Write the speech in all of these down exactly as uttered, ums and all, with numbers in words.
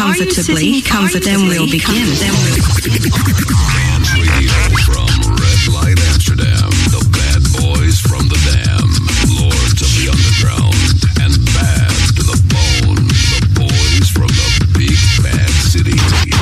comfortably, comfort, then we'll begin. Then we'll Dance Radio from Red Light Amsterdam. The bad boys from the Dam. Lords of the Underground. And bad to the bone. The boys from the big bad city.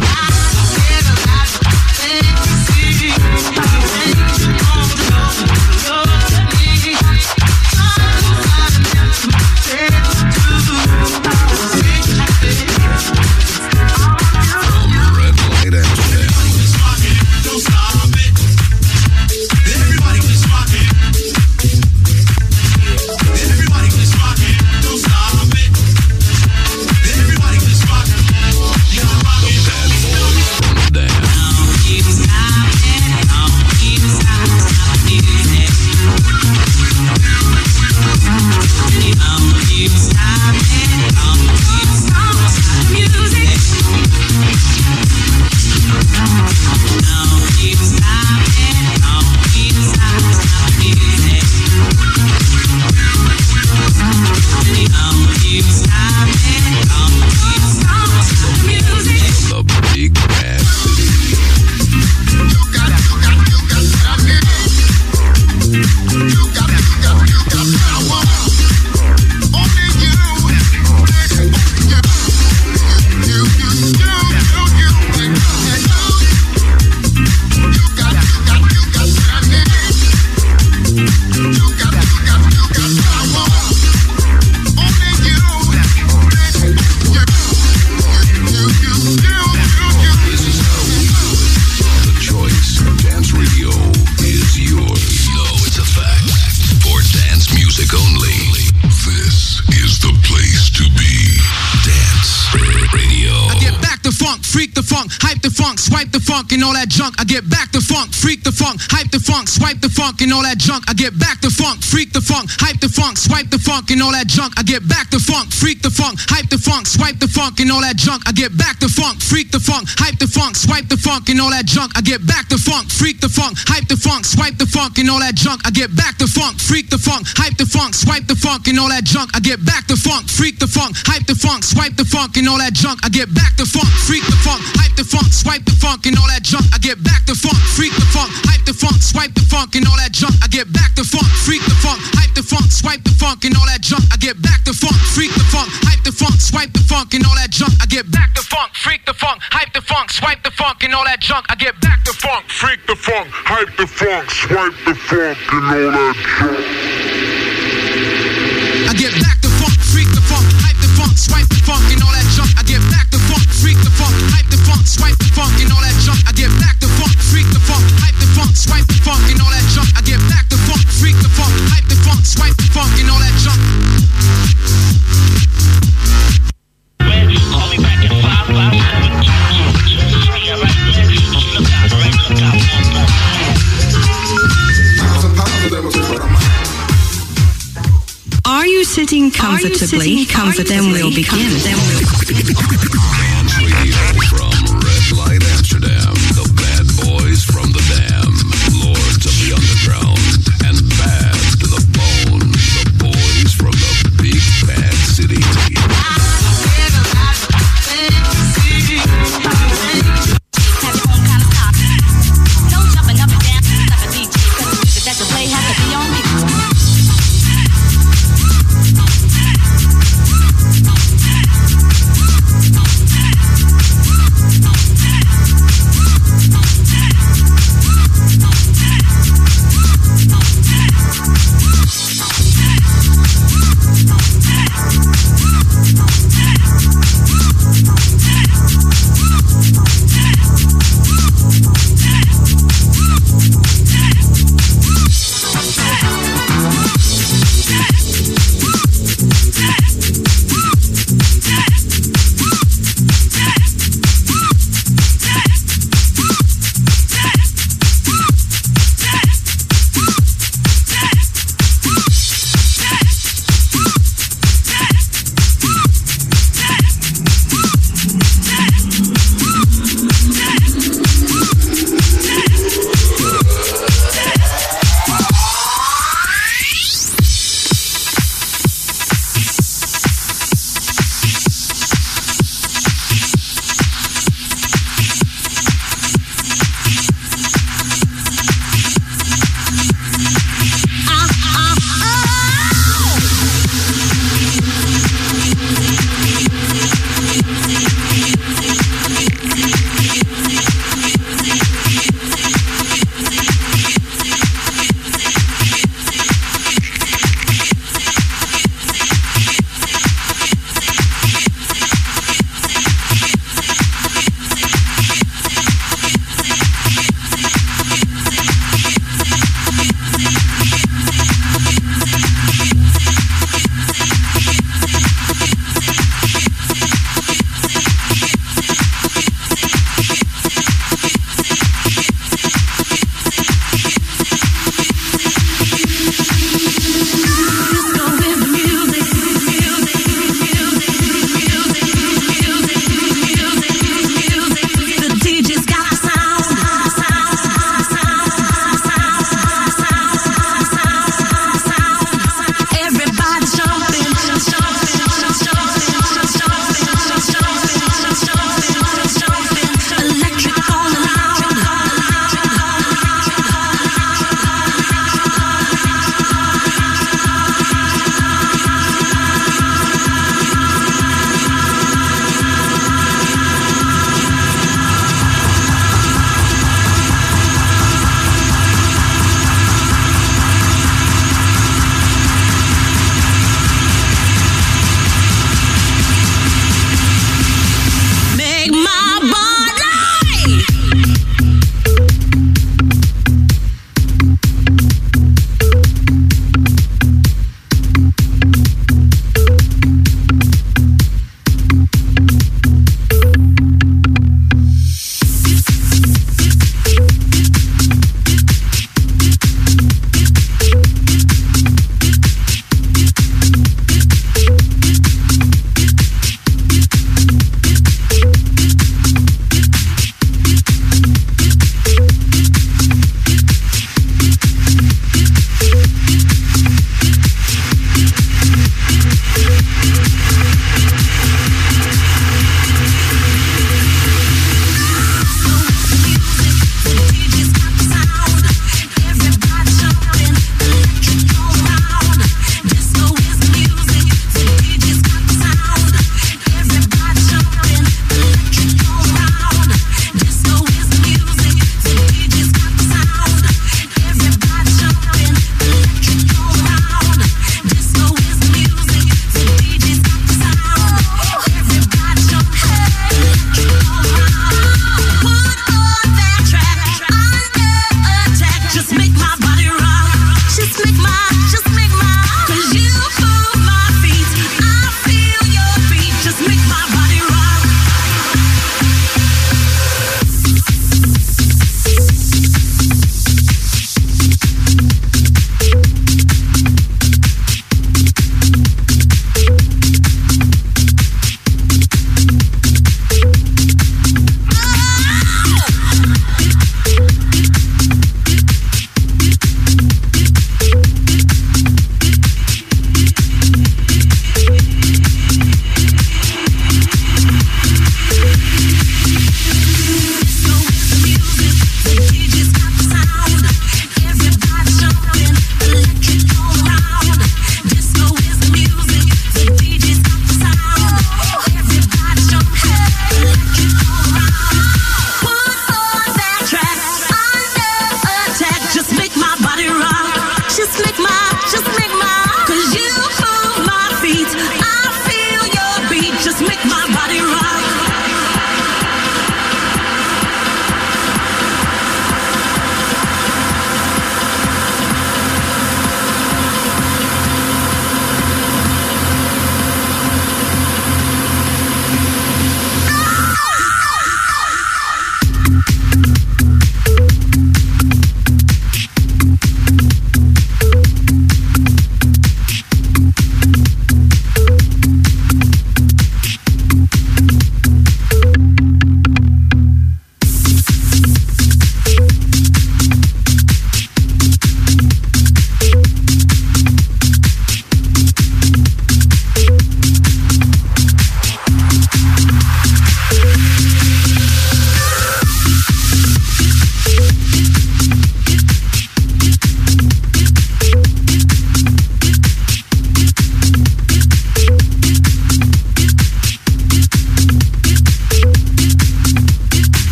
And all that junk, I get back to funk, freak the funk, hype the funk, swipe the funk and all that junk, I get back to funk, freak the funk, hype the funk, swipe the funk and all that junk, I get back to funk, freak the funk, hype the funk, swipe the funk and all that junk, I get back to funk, freak the funk, hype the funk, swipe the funk and all that junk, I get back to funk, freak the funk, hype the funk, swipe the funk and all that junk, I get back to funk, freak the funk, hype the funk, swipe the funk and all that junk, I get back to funk, freak the funk, hype the funk, swipe the funk and all that junk, I get back to funk, freak the funk, hype the funk, swipe the funk and all that junk, I get back to funk, freak the funk, hype the funk, swipe the funk and all that junk, I get back to funk, freak the funk, hype the funk, swipe the funk and all that junk, I get back to funk, freak the funk, hype the funk, swipe the funk and all that junk, I get back to funk, freak the funk, hype the funk, swipe the funk and all that junk, I get back to funk, freak the funk, hype the funk, swipe the funk and all that junk. I get back to funk, freak the funk, hype the funk, swipe the funk and all that junk, I get back to funk, freak the funk, hype the funk, swipe the funk and all that junk, I get back to funk, freak the funk, hype the funk, swipe the funk and all that junk, I get back to funk, freak the funk, hype the funk, swipe the funk and all that junk. Call me back at five five seven two two two three. All right, look out, all right, look out. Are you sitting comfortably? Comfort, then we'll begin. Then we'll Dance Radio from Red Light Amsterdam. The bad boys from the Dam. Lords of the Underground. And bad to the bone. The boys from the big bad city. We'll be right back.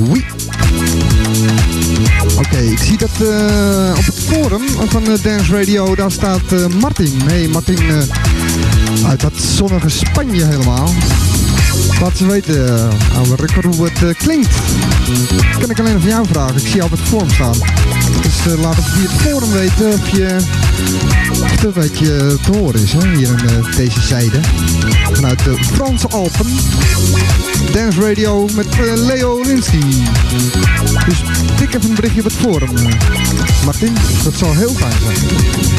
Oui. Oké, okay, ik zie dat uh, op het forum van uh, Dance Radio, daar staat uh, Martin. Hey Martin, uh, uit dat zonnige Spanje helemaal. Laat ze weten, uh, oude Rukker, hoe het uh, klinkt. Dat kan ik alleen van jou vragen, ik zie je op het forum staan. Dus uh, laat even via het forum weten of je of het een beetje te horen is, hè, hier aan uh, deze zijde. Vanuit de Franse Alpen. Dance Radio met uh, Leo Linsky. Dus tik even een berichtje op het forum, uh, Martin. Dat zal heel fijn zijn.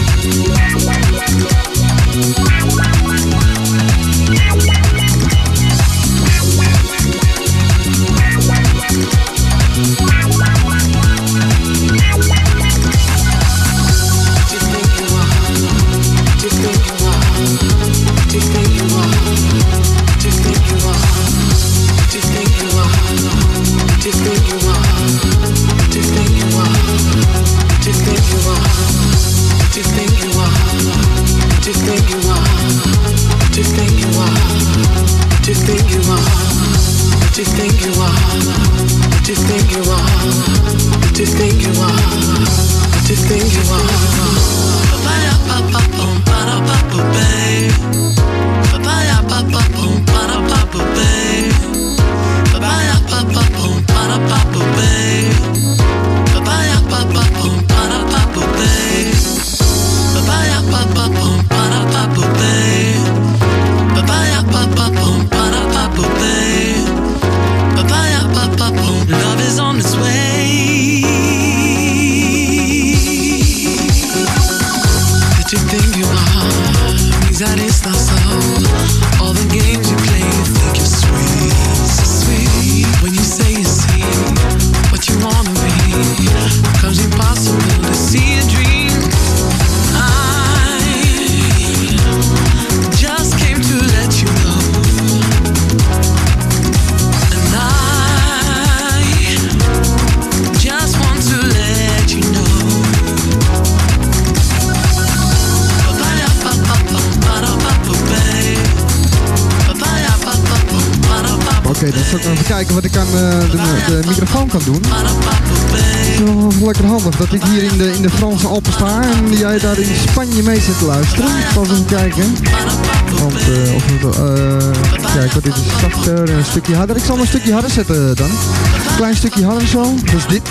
Kijken wat ik aan uh, de, de microfoon kan doen. Het is wel lekker handig dat ik hier in de, in de Franse Alpen sta en jij daar in Spanje mee zit te luisteren. Ik zal eens even kijken. Want, uh, of het, uh, kijk, wat dit is zachter en een stukje harder. Ik zal hem een stukje harder zetten dan. Een klein stukje harder zo. Dat is dit.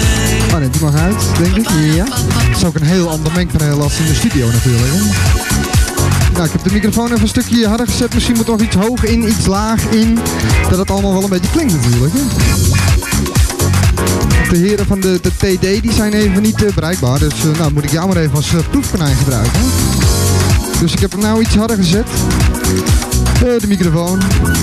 Oh nee, die mag uit, denk ik. Ja. Dat is ook een heel ander mengpaneel als in de studio natuurlijk. Hè? Nou, ik heb de microfoon even een stukje harder gezet. Misschien moet er nog iets hoog in, iets laag in. Dat het allemaal wel een beetje klinkt natuurlijk. Hè? De heren van de, de T D die zijn even niet uh, bereikbaar. Dus uh, nou moet ik jou maar even als uh, proefkonijn gebruiken. Dus ik heb hem nou iets harder gezet. Uh, de microfoon.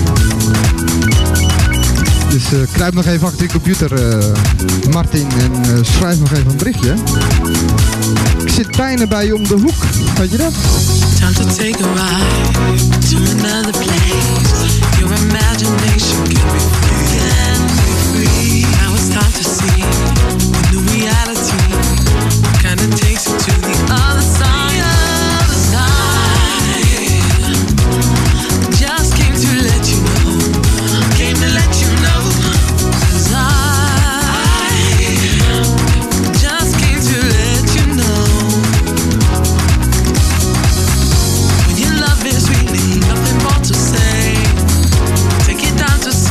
Dus uh, kruip nog even achter je computer, uh, Martin, en uh, schrijf nog even een berichtje. Ik zit bijna bij je om de hoek. Weet je dat? Time to take a ride to another place. Your imagination can be free, can be free. Now it's time to see the new reality. Kinda takes you to the other side, other side. Just came to let you know, came to let you know. 'Cause I just came to let you know. When your love is really nothing more to say, take it down to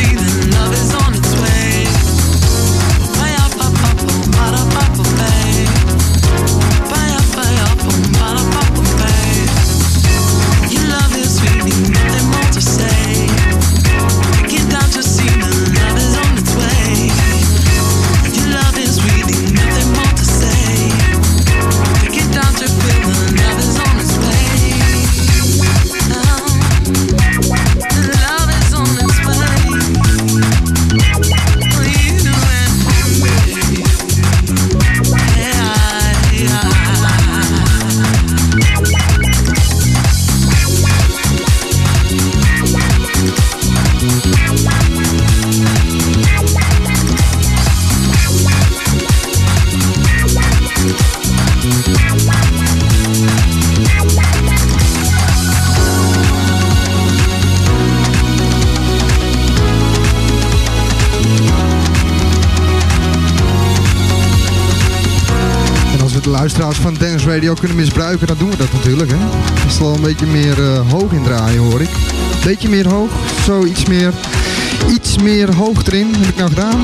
luisteraars van Dance Radio kunnen misbruiken, dan doen we dat natuurlijk. Hè. Het is wel een beetje meer uh, hoog in draaien, hoor ik. Beetje meer hoog, zo iets meer, iets meer hoog erin, heb ik nou gedaan.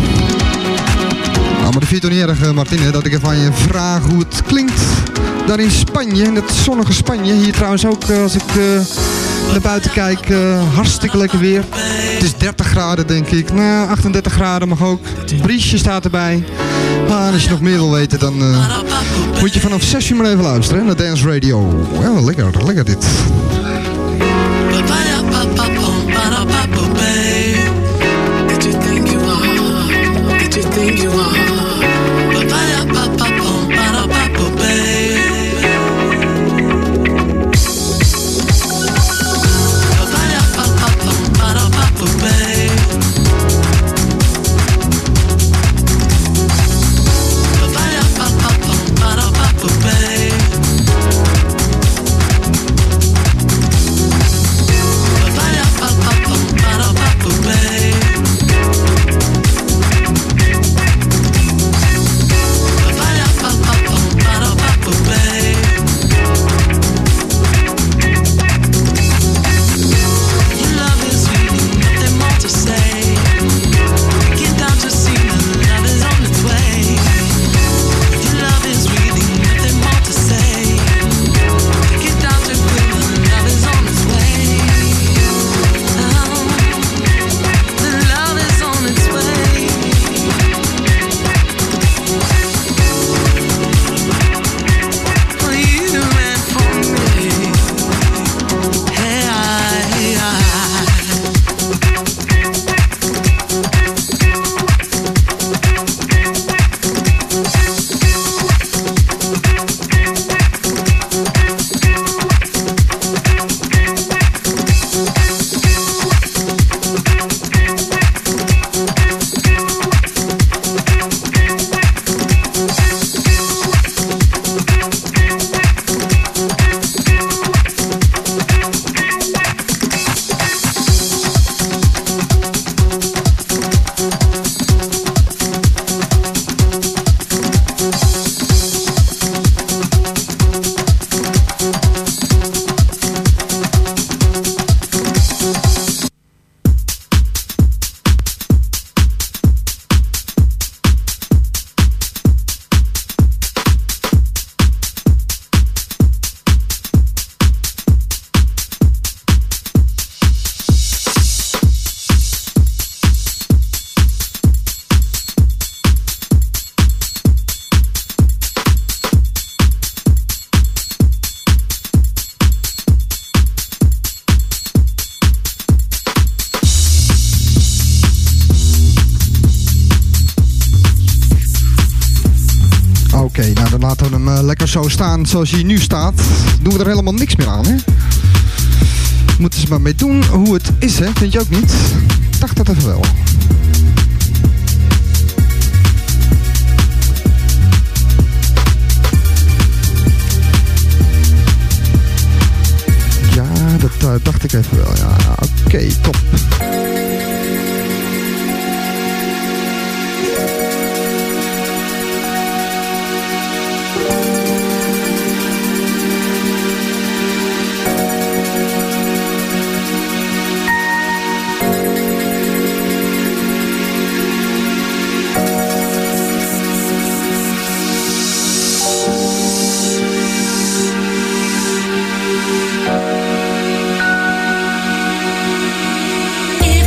Nou, maar dat vind je toch niet erg, Martine, dat ik even aan je vraag hoe het klinkt daar in Spanje, in het zonnige Spanje. Hier trouwens ook, als ik uh, naar buiten kijk, uh, hartstikke lekker weer. Het is dertig graden, denk ik. Nou, achtendertig graden mag ook. Het briesje staat erbij. Maar als je nog meer wil weten, dan uh, moet je vanaf zes uur maar even luisteren, hè, naar Dance Radio. Ja, lekker, lekker dit. Oké, okay, nou dan laten we hem uh, lekker zo staan zoals hij nu staat. Doen we er helemaal niks meer aan, hè? Moeten ze maar mee doen hoe het is, hè? Vind je ook niet? Ik dacht dat even wel. Ja, dat uh, dacht ik even wel. Ja, oké, okay, top. If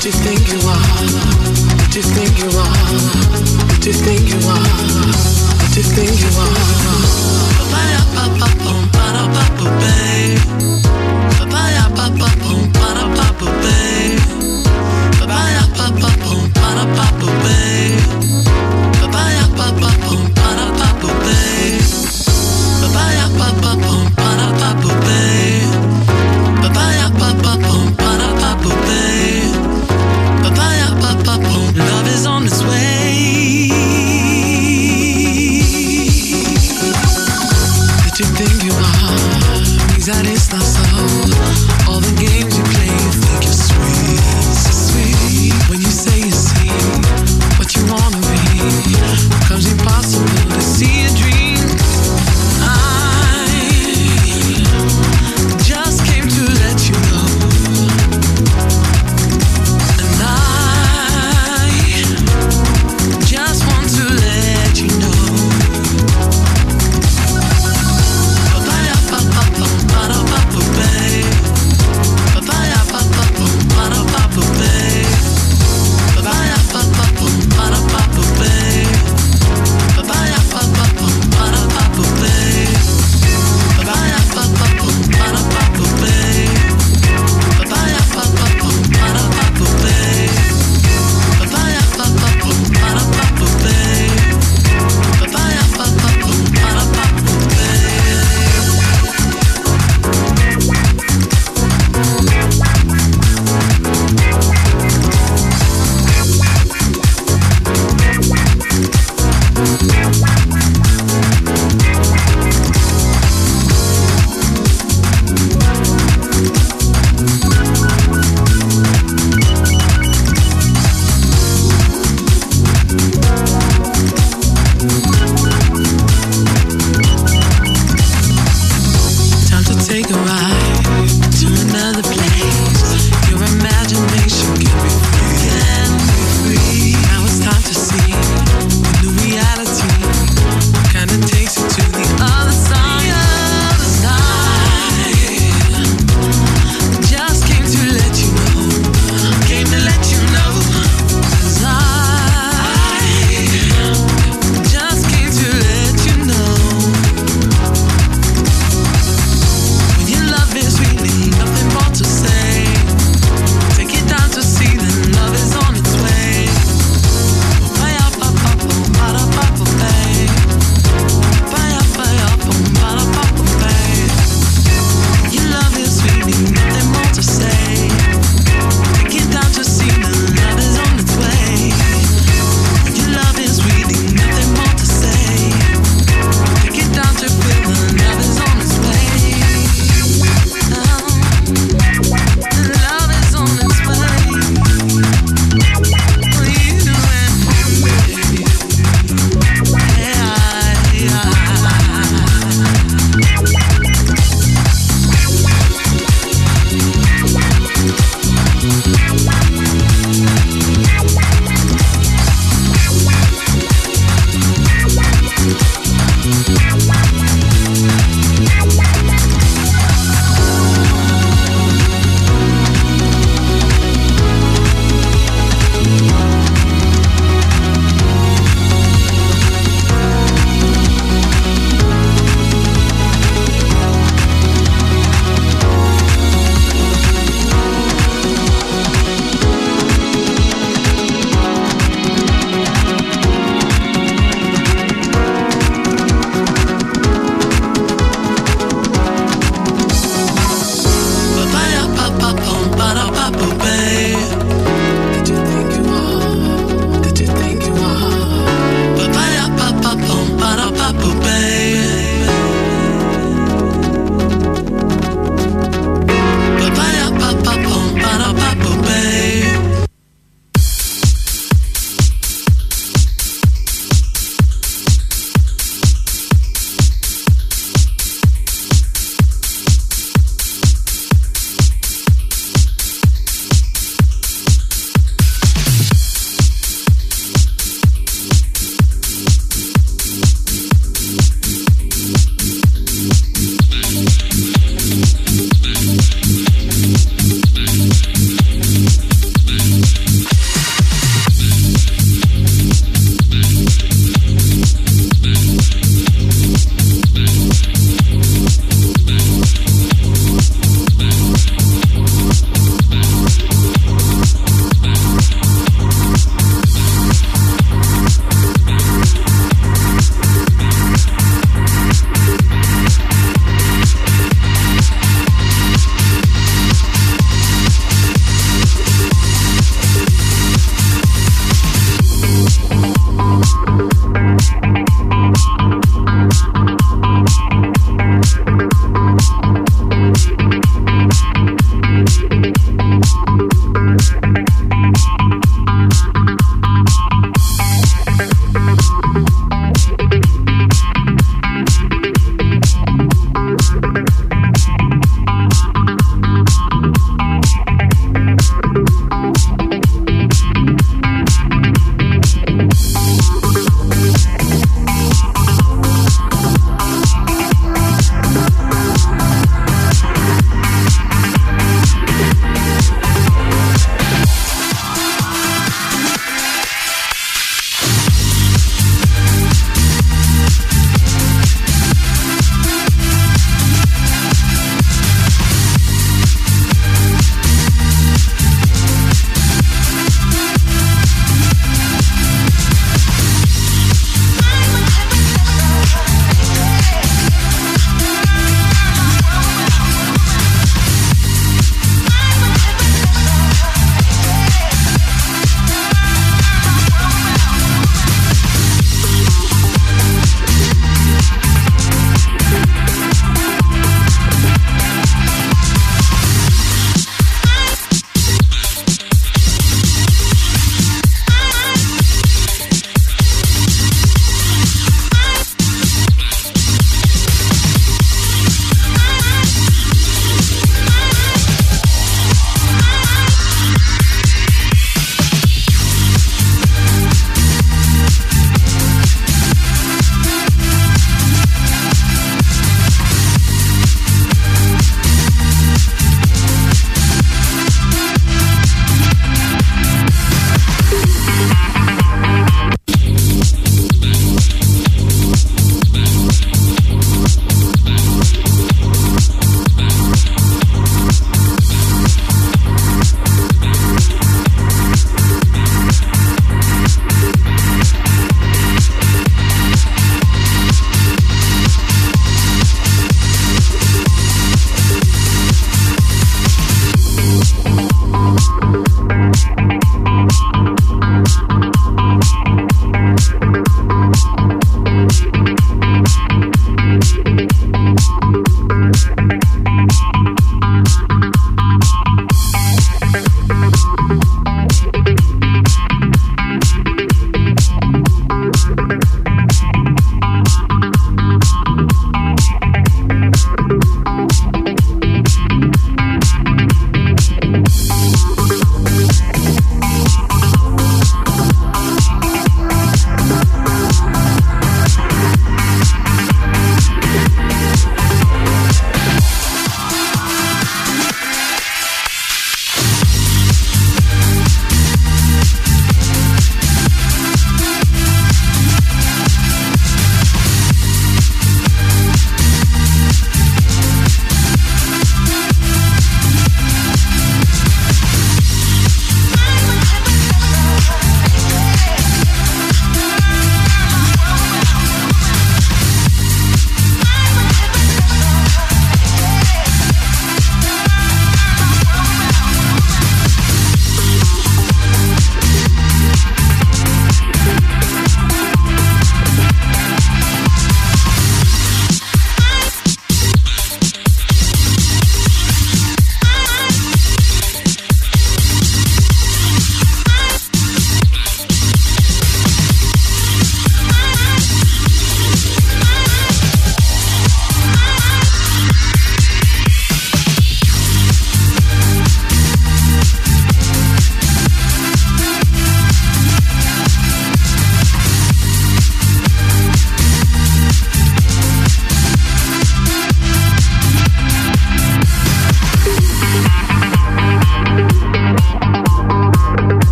What you think you are? What you think you are? What you think you are? What you think you are? Papaya papa pum para papu babe. Papaya papa pum para papu babe. Papaya papa pum para papu babe. Papaya papa pum para papu babe. Papaya papa pum para papu babe. Papaya papa pum para papu babe. Papaya papa pum. Love is on its way. That you think you are, means that it's not so. All the games you play, you think you're sweet, so sweet. When you say you see what you wanna be, becomes impossible to see a dream. I just came to let you know, and I just want to let you know. Papaya papa pum para papu babe. Papaya papa pum para papu babe. Papaya papa pum para papu babe. Papaya papa pum para papu babe. Papaya papa pum para papu babe. Papaya papa pum para papu babe. Papaya papa pum para papu babe. Papaya papa pum para papu babe. Time to take a ride to another place. Your imagination can be free, can be free. Now it's time to see the new reality. Kinda takes you to the other side of the night. Just came to let you know, came to let you know. 'Cause I just came to let you know. When your love is really nothing more to say, take it down to see that love is on its way. Papaya papa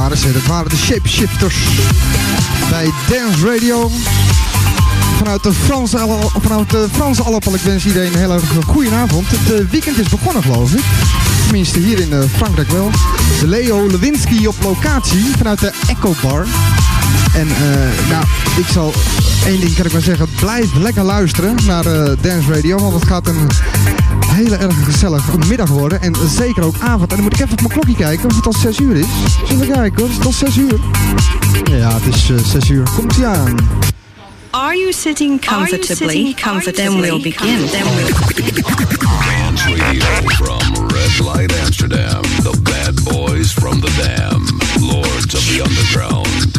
waren ze. Dat waren de Shapeshifters bij Dance Radio. Vanuit de Franse, vanuit de Franse Alpen. Ik wens iedereen een heel erg goede avond. Het uh, weekend is begonnen, geloof ik. Tenminste, hier in uh, Frankrijk wel. De Leo Lewinsky op locatie vanuit de Echo Bar. En uh, nou, ik zal één ding kan ik maar zeggen. Blijf lekker luisteren naar uh, Dance Radio. Want het gaat een hele erg gezellige middag worden. En zeker ook avond. En dan moet ik even op mijn klokje kijken of het al zes uur is. Zullen we kijken hoor. Is het al zes uur? Ja, het is uh, zes uur. Komt ie aan. Are you sitting comfortably? Comfort. Then we'll begin. Then we'll Dance Radio from Red Light Amsterdam. The bad boys from the Dam. Lords of the Underground.